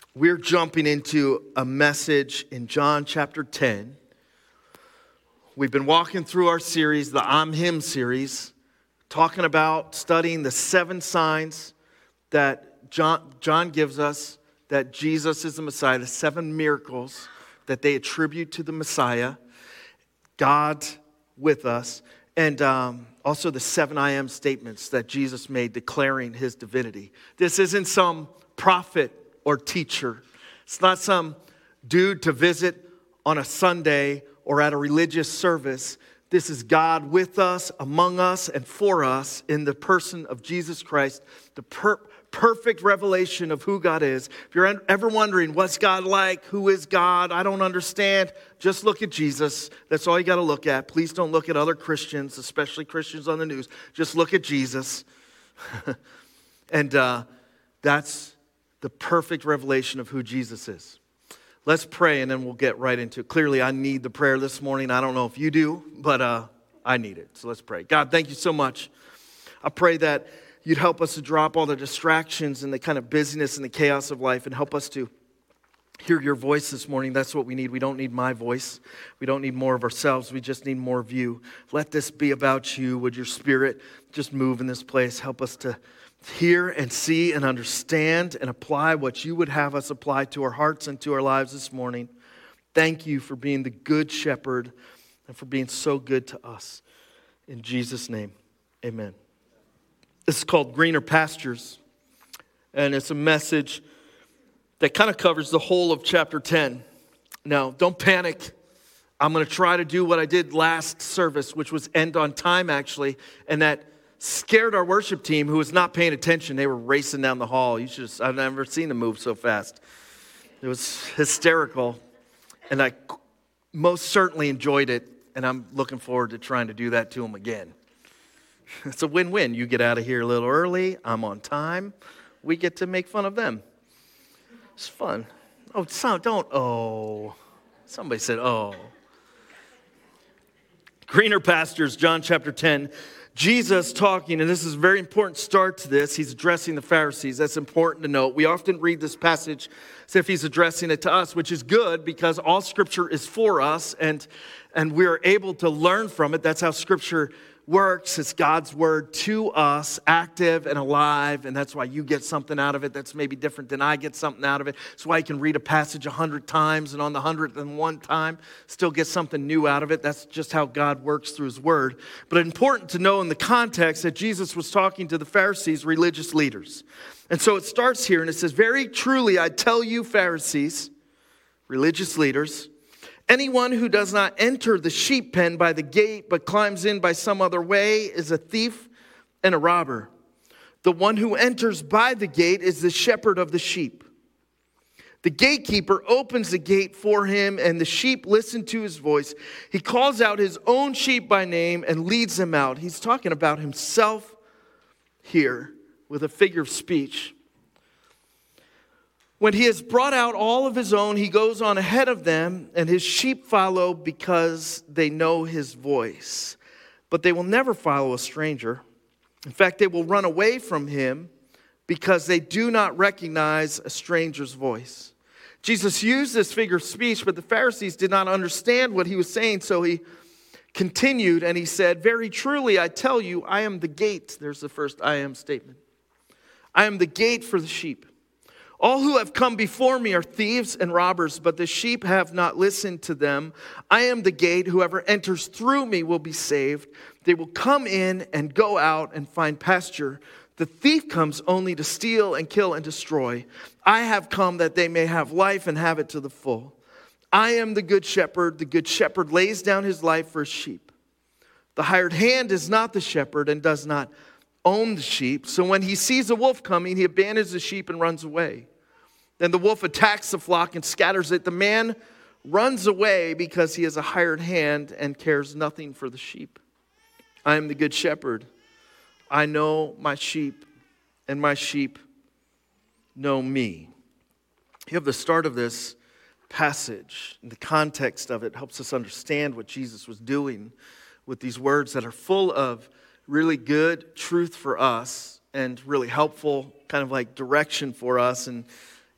We're jumping into a message in John chapter 10. We've been walking through our series, the I'm Him series, talking about studying the 7 signs that John gives us that Jesus is the Messiah, the 7 miracles that they attribute to the Messiah, God with us, and also the 7 I am statements that Jesus made declaring his divinity. This isn't some prophet or teacher. It's not some dude to visit on a Sunday or at a religious service. This is God with us, among us, and for us in the person of Jesus Christ, the perfect revelation of who God is. If you're ever wondering, what's God like? Who is God? I don't understand. Just look at Jesus. That's all you got to look at. Please don't look at other Christians, especially Christians on the news. Just look at Jesus. And that's the perfect revelation of who Jesus is. Let's pray and then we'll get right into it. Clearly, I need the prayer this morning. I don't know if you do, but I need it. So let's pray. God, thank you so much. I pray that you'd help us to drop all the distractions and the kind of busyness and the chaos of life and help us to hear your voice this morning. That's what we need. We don't need my voice. We don't need more of ourselves. We just need more of you. Let this be about you. Would your Spirit just move in this place? Help us to hear and see and understand and apply what you would have us apply to our hearts and to our lives this morning. Thank you for being the good shepherd and for being so good to us. In Jesus' name, amen. This is called Greener Pastures, and it's a message that kind of covers the whole of chapter 10. Now, don't panic. I'm going to try to do what I did last service, which was end on time, actually, and that scared our worship team who was not paying attention. They were racing down the hall. I've never seen them move so fast. It was hysterical, and I most certainly enjoyed it, and I'm looking forward to trying to do that to them again. It's a win-win. You get out of here a little early. I'm on time. We get to make fun of them. It's fun. Oh, somebody said, oh. Greener Pastures, John chapter 10. Jesus talking, and this is a very important start to this. He's addressing the Pharisees. That's important to note. We often read this passage as if he's addressing it to us, which is good because all Scripture is for us, and we're able to learn from it. That's how Scripture works. It's God's word to us, active and alive, and that's why you get something out of it that's maybe different than I get something out of it. That's why you can read a passage 100 times, and on the 101st time, still get something new out of it. That's just how God works through his word. But important to know in the context that Jesus was talking to the Pharisees, religious leaders. And so it starts here, and it says, "Very truly I tell you, Pharisees," religious leaders, "anyone who does not enter the sheep pen by the gate, but climbs in by some other way, is a thief and a robber. The one who enters by the gate is the shepherd of the sheep. The gatekeeper opens the gate for him, and the sheep listen to his voice. He calls out his own sheep by name and leads them out." He's talking about himself here with a figure of speech. "When he has brought out all of his own, he goes on ahead of them, and his sheep follow because they know his voice. But they will never follow a stranger. In fact, they will run away from him because they do not recognize a stranger's voice." Jesus used this figure of speech, but the Pharisees did not understand what he was saying, so he continued and he said, "Very truly, I tell you, I am the gate." There's the first I am statement. "I am the gate for the sheep. All who have come before me are thieves and robbers, but the sheep have not listened to them. I am the gate. Whoever enters through me will be saved. They will come in and go out and find pasture. The thief comes only to steal and kill and destroy. I have come that they may have life and have it to the full. I am the good shepherd. The good shepherd lays down his life for his sheep. The hired hand is not the shepherd and does not own the sheep. So when he sees a wolf coming, he abandons the sheep and runs away. Then the wolf attacks the flock and scatters it. The man runs away because he is a hired hand and cares nothing for the sheep. I am the good shepherd. I know my sheep, and my sheep know me." You have the start of this passage. And the context of it helps us understand what Jesus was doing with these words that are full of really good truth for us and really helpful kind of like direction for us. And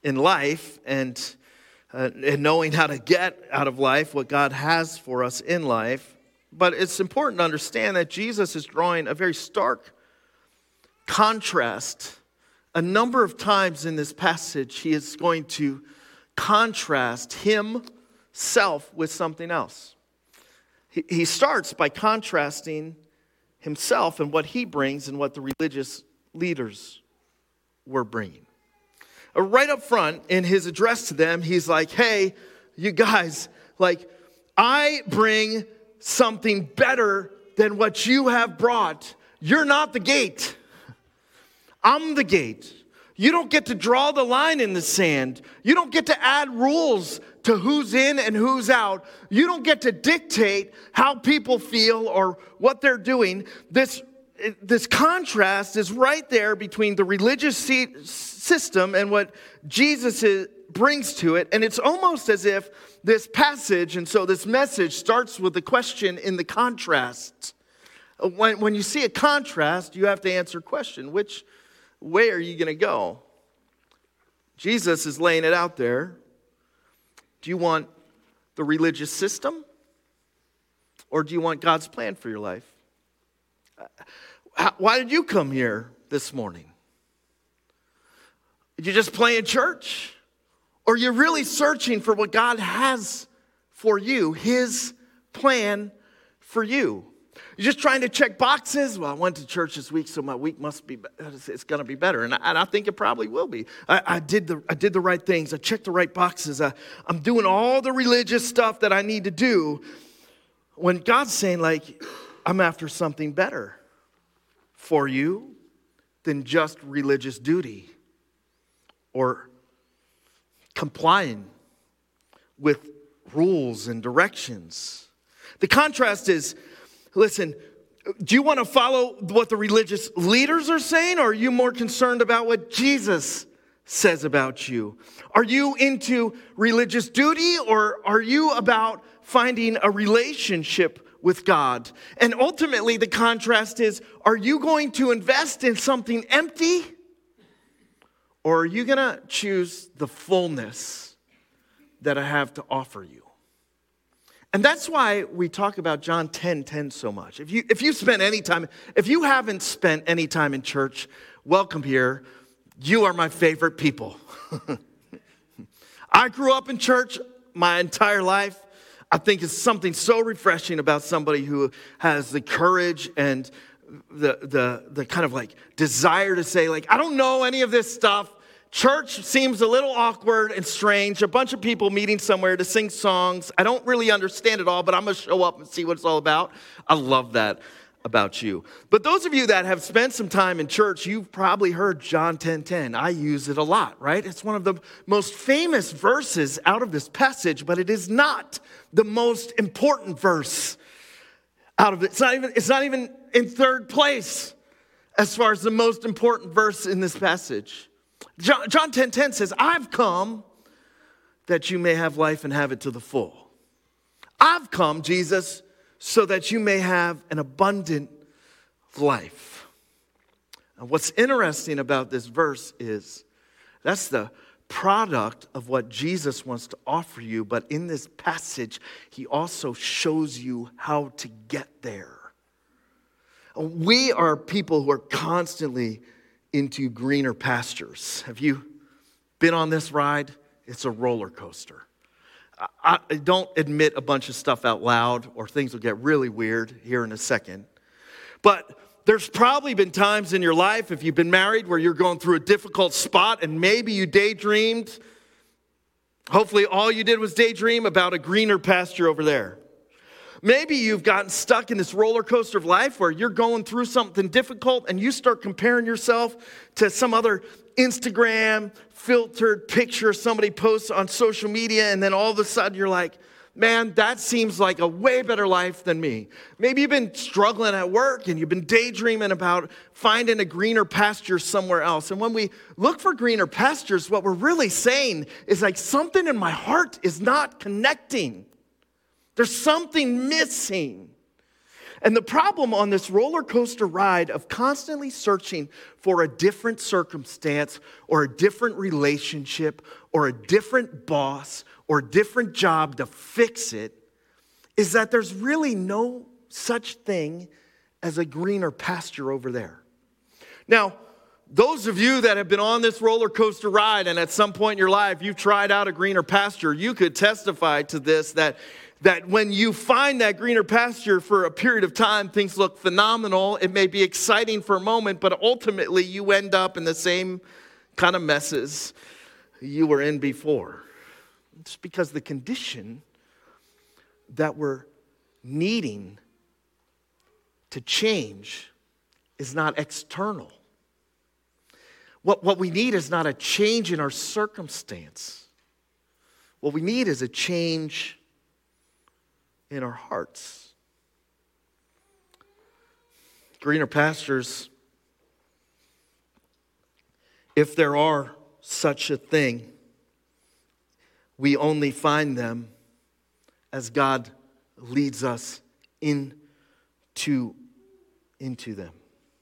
in life and knowing how to get out of life what God has for us in life. But it's important to understand that Jesus is drawing a very stark contrast. A number of times in this passage, he is going to contrast himself with something else. He starts by contrasting himself and what he brings and what the religious leaders were bringing. Right up front in his address to them, he's like, hey, you guys, I bring something better than what you have brought. You're not the gate. I'm the gate. You don't get to draw the line in the sand. You don't get to add rules to who's in and who's out. You don't get to dictate how people feel or what they're doing. This contrast is right there between the religious system and what Jesus brings to it. And it's almost as if this passage, and so this message starts with the question in the contrast. When you see a contrast, you have to answer a question. Which way are you going to go? Jesus is laying it out there. Do you want the religious system? Or do you want God's plan for your life? Why did you come here this morning? Did you just play in church? Or are you really searching for what God has for you, his plan for you? You're just trying to check boxes? Well, I went to church this week, so my week must be, it's going to be better. And I think it probably will be. I did the right things. I checked the right boxes. I'm doing all the religious stuff that I need to do. When God's saying, I'm after something better for you than just religious duty or complying with rules and directions. The contrast is, listen, do you want to follow what the religious leaders are saying, or are you more concerned about what Jesus says about you? Are you into religious duty, or are you about finding a relationship with God? And ultimately, the contrast is, are you going to invest in something empty, or are you going to choose the fullness that I have to offer you? And that's why we talk about John 10:10 so much. If you haven't spent any time in church, welcome here. You are my favorite people. I grew up in church my entire life. I think it's something so refreshing about somebody who has the courage and the kind of desire to say, I don't know any of this stuff. Church seems a little awkward and strange. A bunch of people meeting somewhere to sing songs. I don't really understand it all, but I'm going to show up and see what it's all about. I love that about you. But those of you that have spent some time in church, you've probably heard John 10:10. I use it a lot, right? It's one of the most famous verses out of this passage, but it is not the most important verse out of it. It's not even in third place as far as the most important verse in this passage. John 10:10 says, I've come that you may have life and have it to the full. I've come, Jesus, so that you may have an abundant life. And what's interesting about this verse is that's the product of what Jesus wants to offer you. But in this passage, he also shows you how to get there. We are people who are constantly into greener pastures. Have you been on this ride? It's a roller coaster. I don't admit a bunch of stuff out loud or things will get really weird here in a second. But there's probably been times in your life, if you've been married, where you're going through a difficult spot and maybe you daydreamed. Hopefully all you did was daydream about a greener pasture over there. Maybe you've gotten stuck in this roller coaster of life where you're going through something difficult and you start comparing yourself to some other Instagram filtered picture somebody posts on social media, and then all of a sudden you're like, man, that seems like a way better life than me. Maybe you've been struggling at work and you've been daydreaming about finding a greener pasture somewhere else. And when we look for greener pastures, what we're really saying is something in my heart is not connecting. There's something missing. And the problem on this roller coaster ride of constantly searching for a different circumstance or a different relationship or a different boss or a different job to fix it is that there's really no such thing as a greener pasture over there. Now, those of you that have been on this roller coaster ride and at some point in your life you've tried out a greener pasture, you could testify to this, that when you find that greener pasture for a period of time, things look phenomenal. It may be exciting for a moment, but ultimately you end up in the same kind of messes you were in before. It's because the condition that we're needing to change is not external. What we need is not a change in our circumstance. What we need is a change in our hearts. Greener pastures, if there are such a thing, we only find them as God leads us into them.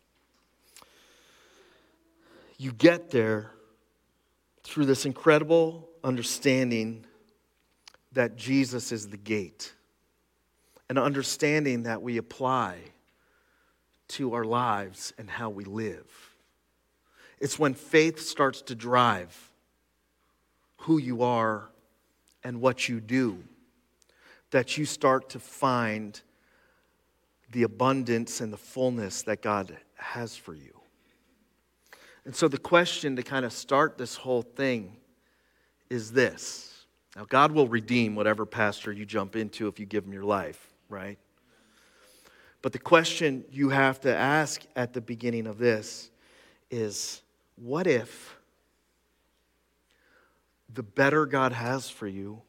You get there through this incredible understanding that Jesus is the gate, an understanding that we apply to our lives and how we live. It's when faith starts to drive who you are and what you do that you start to find the abundance and the fullness that God has for you. And so the question to kind of start this whole thing is this. Now, God will redeem whatever pasture you jump into if you give him your life, right? But the question you have to ask at the beginning of this is, what if the better God has for you,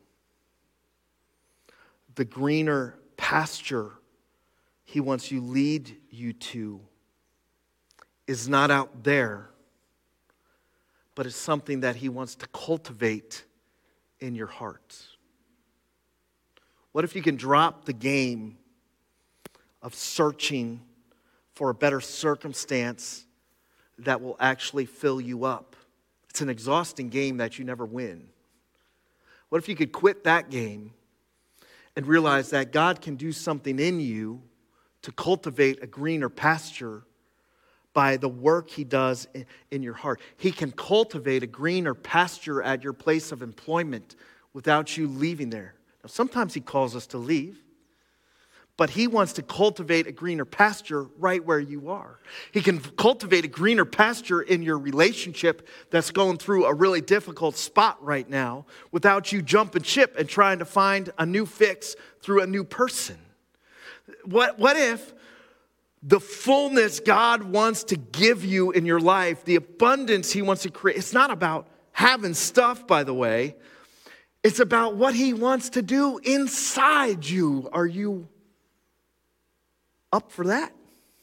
the greener pasture he wants you lead you to, is not out there, but is something that he wants to cultivate in your heart? What if you can drop the game of searching for a better circumstance that will actually fill you up? It's an exhausting game that you never win. What if you could quit that game and realize that God can do something in you to cultivate a greener pasture by the work he does in your heart? He can cultivate a greener pasture at your place of employment without you leaving there. Now, sometimes he calls us to leave, but he wants to cultivate a greener pasture right where you are. He can cultivate a greener pasture in your relationship that's going through a really difficult spot right now without you jumping ship and trying to find a new fix through a new person. What if the fullness God wants to give you in your life, the abundance he wants to create, it's not about having stuff, by the way. It's about what he wants to do inside you. Are you up for that?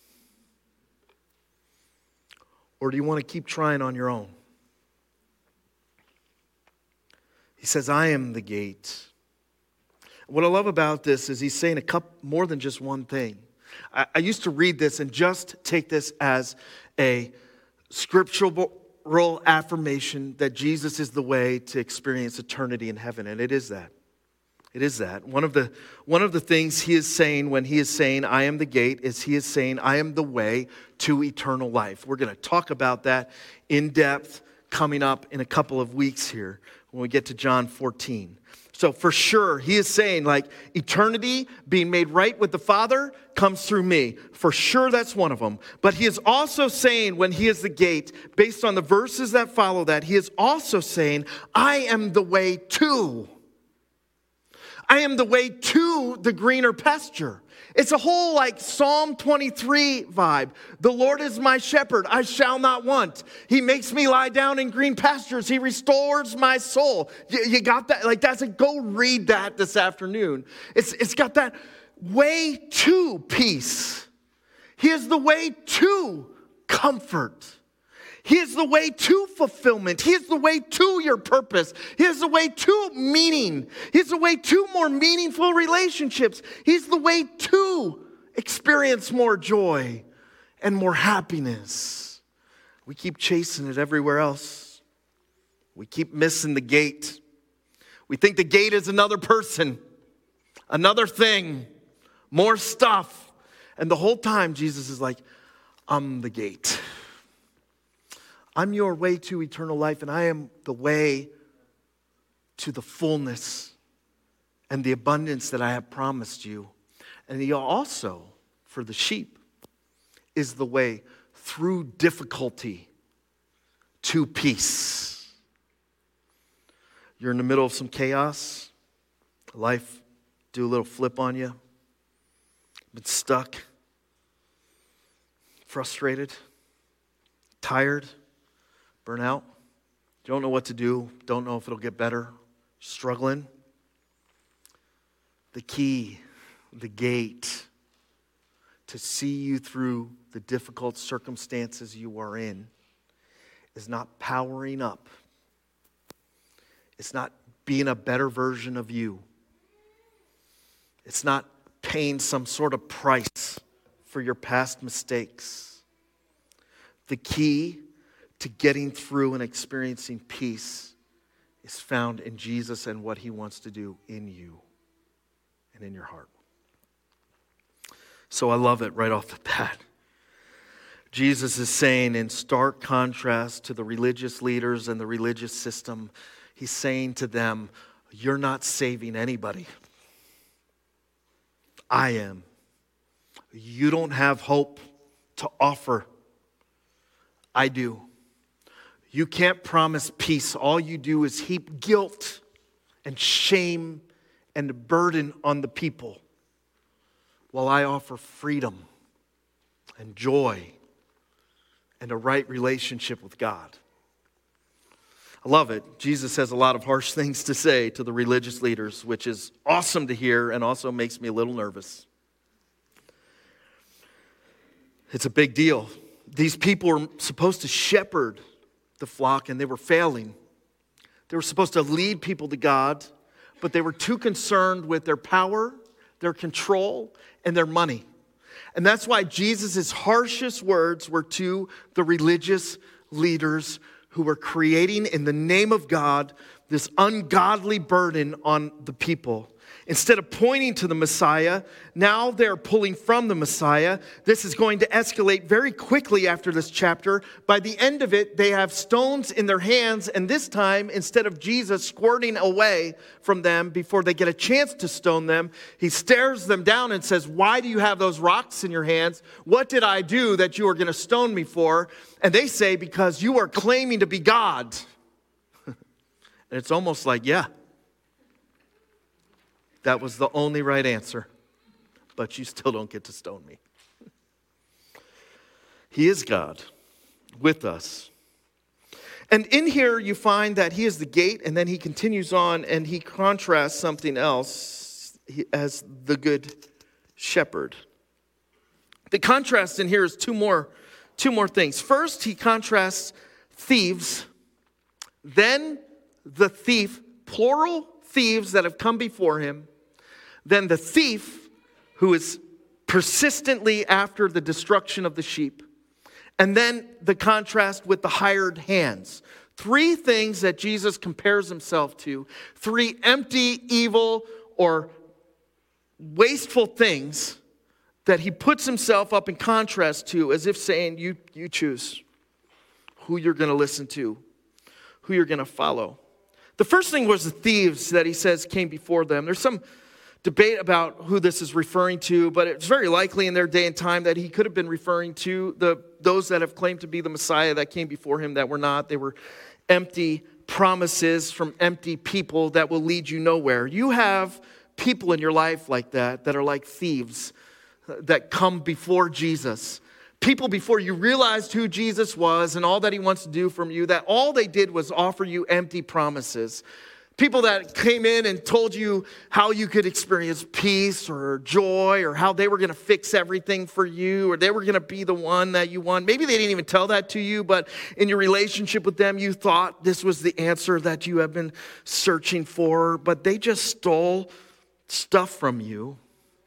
Or do you want to keep trying on your own? He says, I am the gate. What I love about this is he's saying more than just one thing. I used to read this and just take this as a scriptural affirmation that Jesus is the way to experience eternity in heaven, and it is that. It is that. One of the things he is saying when he is saying, I am the gate, is he is saying, I am the way to eternal life. We're going to talk about that in depth coming up in a couple of weeks here when we get to John 14. So for sure, he is saying, like, eternity, being made right with the Father, comes through me. For sure, that's one of them. But he is also saying, when he is the gate, based on the verses that follow that, he is also saying, I am the way to. I am the way to the greener pasture. It's a whole like Psalm 23 vibe. The Lord is my shepherd, I shall not want. He makes me lie down in green pastures. He restores my soul. You got that? Like go read that this afternoon. It's got that way to peace. He is the way to comfort. He is the way to fulfillment. He is the way to your purpose. He is the way to meaning. He is the way to more meaningful relationships. He's the way to experience more joy and more happiness. We keep chasing it everywhere else. We keep missing the gate. We think the gate is another person, another thing, more stuff. And the whole time Jesus is like, I'm the gate. I'm your way to eternal life, and I am the way to the fullness and the abundance that I have promised you. And he also, for the sheep, is the way through difficulty to peace. You're in the middle of some chaos. Life do a little flip on you. Been stuck, frustrated, tired, burnt out. Don't know what to do. Don't know if it'll get better. Struggling. The key, the gate to see you through the difficult circumstances you are in is not powering up. It's not being a better version of you. It's not paying some sort of price for your past mistakes. The key to getting through and experiencing peace is found in Jesus and what he wants to do in you and in your heart. So I love it right off the bat. Jesus is saying, in stark contrast to the religious leaders and the religious system, he's saying to them, you're not saving anybody. I am. You don't have hope to offer. I do. You can't promise peace. All you do is heap guilt and shame and burden on the people, while I offer freedom and joy and a right relationship with God. I love it. Jesus has a lot of harsh things to say to the religious leaders, which is awesome to hear and also makes me a little nervous. It's a big deal. These people were supposed to shepherd the flock, and they were failing. They were supposed to lead people to God, but they were too concerned with their power, their control, and their money. And that's why Jesus' harshest words were to the religious leaders who were creating, in the name of God, this ungodly burden on the people. Instead of pointing to the Messiah, now they're pulling from the Messiah. This is going to escalate very quickly after this chapter. By the end of it, they have stones in their hands, and this time, instead of Jesus squirting away from them before they get a chance to stone them, he stares them down and says, why do you have those rocks in your hands? What did I do that you are going to stone me for? And they say, because you are claiming to be God. And it's almost like, yeah. That was the only right answer, but you still don't get to stone me. He is God with us. And in here you find that he is the gate, and then he continues on and he contrasts something else as the good shepherd. The contrast in here is two more things. First, he contrasts thieves, then the thief, plural thieves that have come before him, then the thief who is persistently after the destruction of the sheep, and then the contrast with the hired hands. Three things that Jesus compares himself to, three empty, evil, or wasteful things that he puts himself up in contrast to, as if saying, you choose who you're going to listen to, who you're going to follow. The first thing was the thieves that he says came before them. There's some debate about who this is referring to, but it's very likely in their day and time that he could have been referring to those that have claimed to be the Messiah that came before him that were not. They were empty promises from empty people that will lead you nowhere. You have people in your life like that are like thieves that come before Jesus. People before you realized who Jesus was and all that he wants to do from you, that all they did was offer you empty promises. People that came in and told you how you could experience peace or joy, or how they were going to fix everything for you, or they were going to be the one that you want. Maybe they didn't even tell that to you, but in your relationship with them, you thought this was the answer that you have been searching for, but they just stole stuff from you.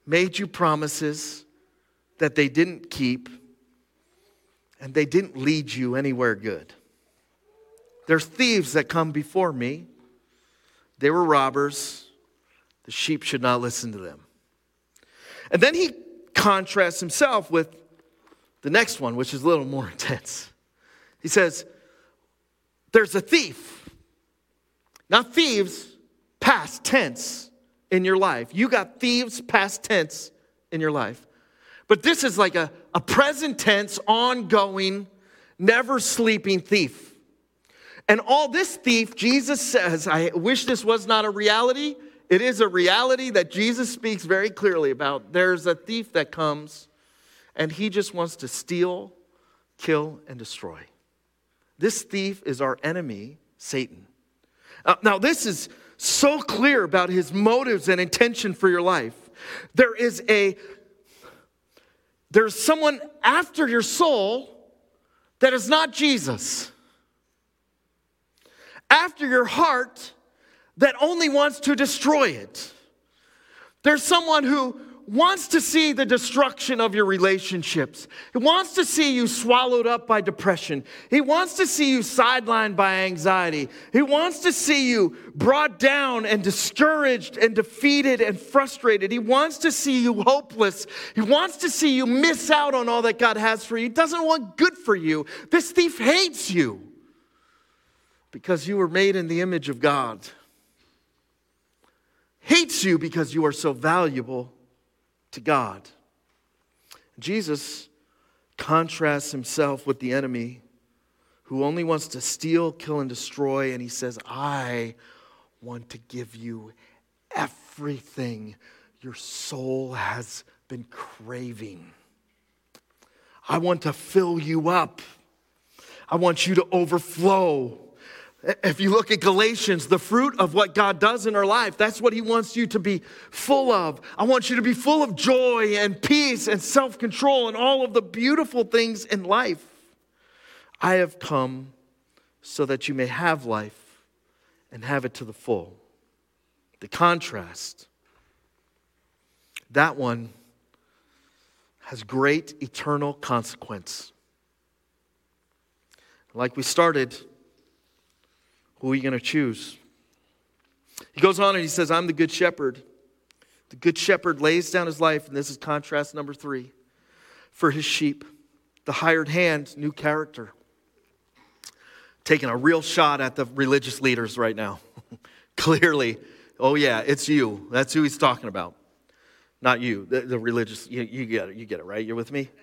made you promises that they didn't keep, and they didn't lead you anywhere good. There's thieves that come before me. They were robbers. The sheep should not listen to them. And then he contrasts himself with the next one, which is a little more intense. He says, there's a thief. Not thieves, past tense in your life. You got thieves, past tense in your life. But this is like a present tense, ongoing, never sleeping thief. And all this thief, Jesus says, I wish this was not a reality. It is a reality that Jesus speaks very clearly about. There's a thief that comes, and he just wants to steal, kill, and destroy. This thief is our enemy, Satan. Now, this is so clear about his motives and intention for your life. There's someone after your soul that is not Jesus. After your heart that only wants to destroy it. There's someone who wants to see the destruction of your relationships. He wants to see you swallowed up by depression. He wants to see you sidelined by anxiety. He wants to see you brought down and discouraged and defeated and frustrated. He wants to see you hopeless. He wants to see you miss out on all that God has for you. He doesn't want good for you. This thief hates you because you were made in the image of God. Hates you because you are so valuable to God. Jesus contrasts himself with the enemy who only wants to steal, kill, and destroy. And he says, I want to give you everything your soul has been craving. I want to fill you up. I want you to overflow. If you look at Galatians, the fruit of what God does in our life, that's what he wants you to be full of. I want you to be full of joy and peace and self-control and all of the beautiful things in life. I have come so that you may have life and have it to the full. The contrast, that one has great eternal consequence. Like we started, who are you going to choose? He goes on and he says, I'm the good shepherd. The good shepherd lays down his life, and this is contrast number 3, for his sheep. The hired hand, new character. Taking a real shot at the religious leaders right now. Clearly, oh yeah, it's you. That's who he's talking about. Not you, the religious, you get it, right? You're with me?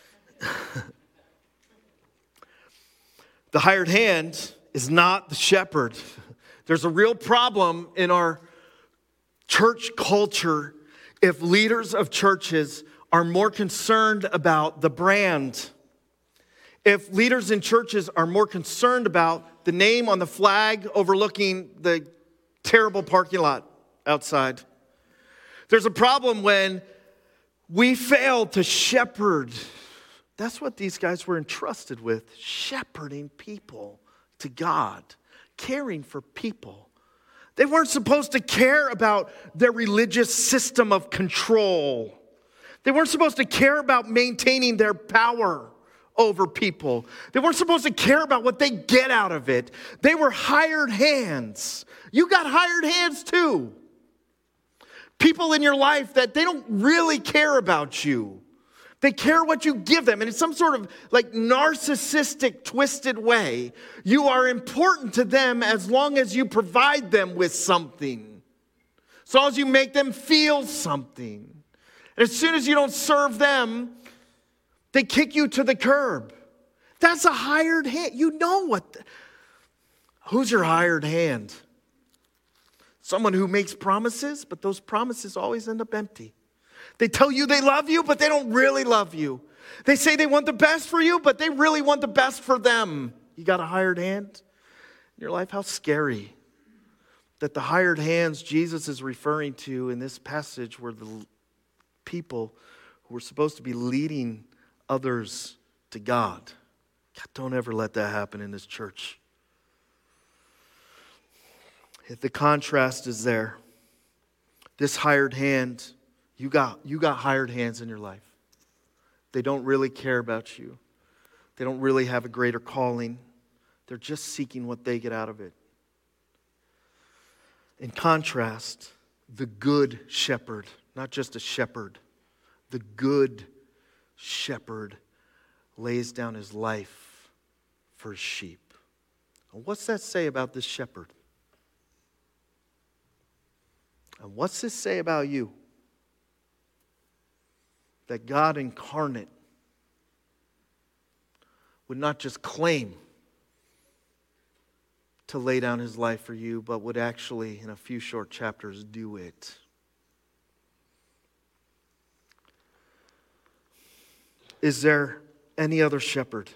The hired hand is not the shepherd. There's a real problem in our church culture if leaders of churches are more concerned about the brand. If leaders in churches are more concerned about the name on the flag overlooking the terrible parking lot outside. There's a problem when we fail to shepherd. That's what these guys were entrusted with, shepherding people to God, caring for people. They weren't supposed to care about their religious system of control. They weren't supposed to care about maintaining their power over people. They weren't supposed to care about what they get out of it. They were hired hands. You got hired hands too. People in your life that they don't really care about you. They care what you give them. And in some sort of like narcissistic, twisted way, you are important to them as long as you provide them with something. As long as you make them feel something. And as soon as you don't serve them, they kick you to the curb. That's a hired hand. You know what? Who's your hired hand? Someone who makes promises, but those promises always end up empty. They tell you they love you, but they don't really love you. They say they want the best for you, but they really want the best for them. You got a hired hand in your life? How scary that the hired hands Jesus is referring to in this passage were the people who were supposed to be leading others to God. God, don't ever let that happen in this church. If the contrast is there, this hired hand You got hired hands in your life. They don't really care about you. They don't really have a greater calling. They're just seeking what they get out of it. In contrast, the good shepherd, not just a shepherd, the good shepherd lays down his life for his sheep. And what's that say about this shepherd? And what's this say about you? That God incarnate would not just claim to lay down his life for you, but would actually, in a few short chapters, do it. Is there any other shepherd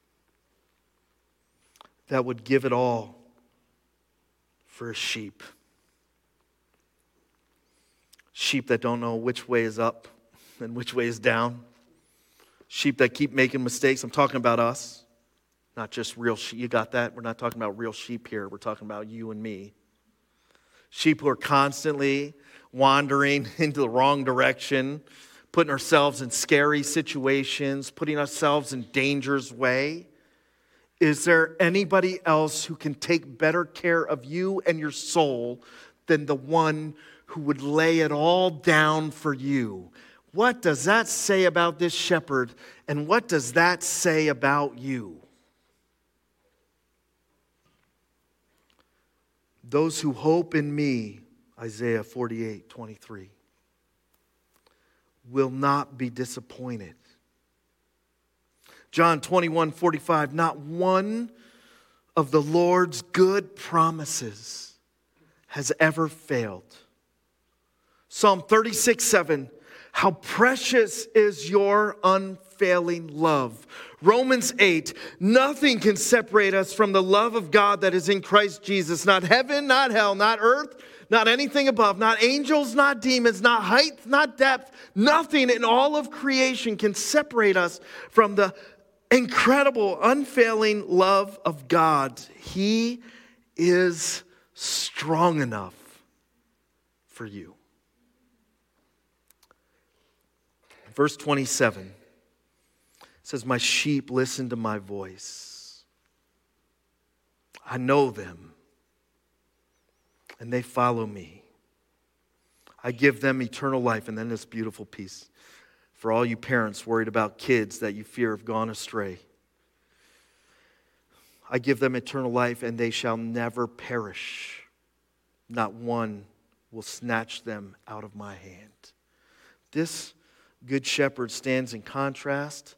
that would give it all for a sheep? Sheep that don't know which way is up and which way is down. Sheep that keep making mistakes. I'm talking about us. Not just real sheep. You got that? We're not talking about real sheep here. We're talking about you and me. Sheep who are constantly wandering into the wrong direction, putting ourselves in scary situations, putting ourselves in danger's way. Is there anybody else who can take better care of you and your soul than the one who would lay it all down for you? What does that say about this shepherd, and what does that say about you? Those who hope in me, Isaiah 48:23, will not be disappointed. John 21:45, not one of the Lord's good promises has ever failed. Psalm 36:7, how precious is your unfailing love. Romans 8, nothing can separate us from the love of God that is in Christ Jesus. Not heaven, not hell, not earth, not anything above, not angels, not demons, not height, not depth. Nothing in all of creation can separate us from the incredible, unfailing love of God. He is strong enough for you. Verse 27 says, my sheep listen to my voice. I know them, and they follow me. I give them eternal life. And then this beautiful piece for all you parents worried about kids that you fear have gone astray. I give them eternal life, and they shall never perish. Not one will snatch them out of my hand. This good shepherd stands in contrast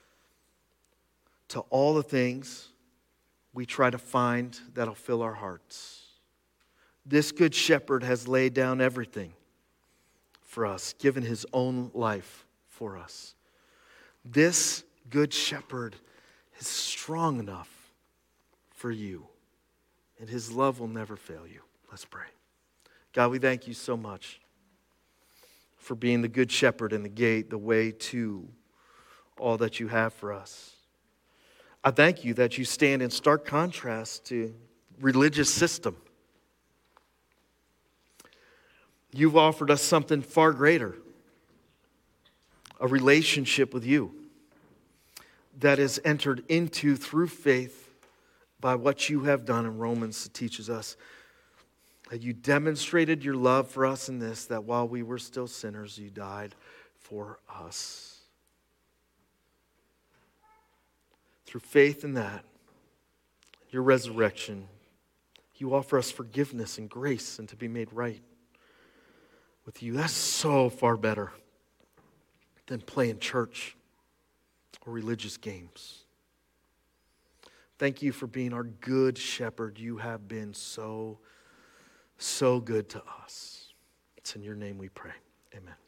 to all the things we try to find that'll fill our hearts. This good shepherd has laid down everything for us, given his own life for us. This good shepherd is strong enough for you, and his love will never fail you. Let's pray. God, we thank you so much for being the good shepherd and the gate, the way to all that you have for us. I thank you that you stand in stark contrast to religious system. You've offered us something far greater, a relationship with you that is entered into through faith by what you have done in Romans. It teaches us that you demonstrated your love for us in this, that while we were still sinners, you died for us. Through faith in that, your resurrection, you offer us forgiveness and grace and to be made right with you. That's so far better than playing church or religious games. Thank you for being our good shepherd. You have been so good to us. It's in your name we pray. Amen.